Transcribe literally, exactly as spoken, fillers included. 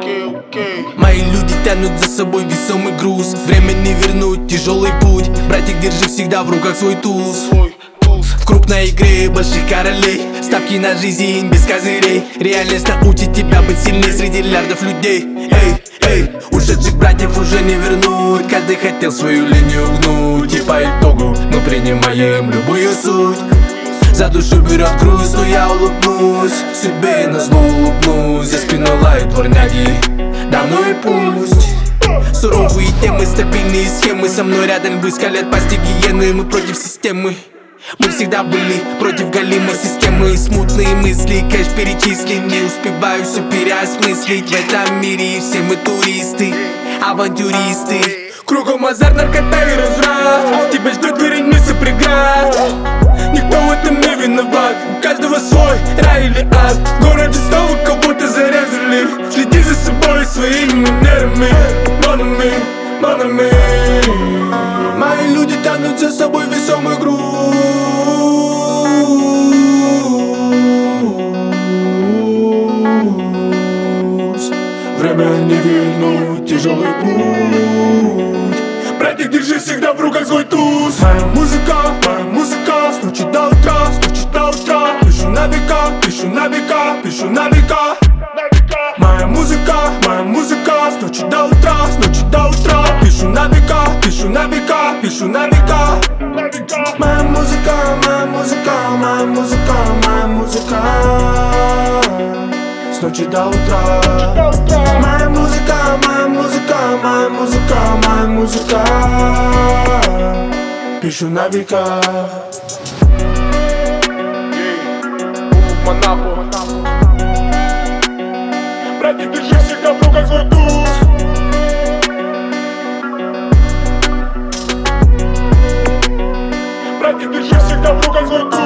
Мои люди тянут за собой весомый груз. Время не вернуть, тяжелый путь. Братик, держи всегда в руках свой туз. В крупной игре больших королей, ставки на жизнь без козырей. Реальность научит тебя быть сильней среди миллиардов людей. Эй, эй, ушедших братьев уже не вернуть. Каждый хотел свою линию гнуть. И по итогу мы принимаем любую суть. За душу берет груз, но я улыбнусь. Себе назло улыбнусь. За спиной лают дворняги, да ну и пусть. Суровые темы, стабильные схемы. Со мной рядом львы скалят пасти гиены. Мы против системы. Мы всегда были против галимой системы. Смутные мысли, кэш перечислен. Не успеваю все переосмыслить. В этом мире все мы туристы, авантюристы. Кругом азарт, наркота и разврат. Тебя ждет вереница преград. Никто в этом не виноват. У каждого свой рай или ад. В городе снова кого-то зарезали. Следи за собой своими манерами. Манами, манами. Мои люди тянут за собой весомый груз. Время не вернуть, тяжелый путь. Братик, держи всегда в руках свой туз. Моя музыка, моя музыка стучит до утра, стучит до утра. Пишу на века, пишу на века, пишу на века. Моя музыка, моя музыка стучит до утра, стучит до утра. Пишу на века, пишу на века, пишу на века. Моя музыка, моя музыка, моя музыка, моя музыка стучит до утра. Моя музыка, моя музыка, моя музыка, моя музыка пишу на века. Братья, держи всегда в руках свой туз. Братья, держи всегда в руках свой туз.